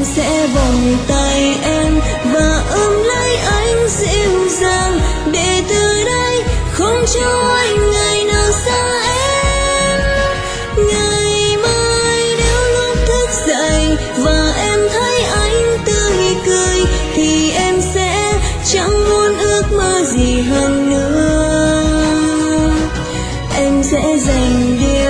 sẽ vòng tay em và ôm lấy anh dịu dàng, để từ đây không cho anh ngày nào xa em. Ngày mai nếu lúc thức dậy và em thấy anh tươi cười, thì em sẽ chẳng muốn ước mơ gì hơn nữa. Em sẽ dành điều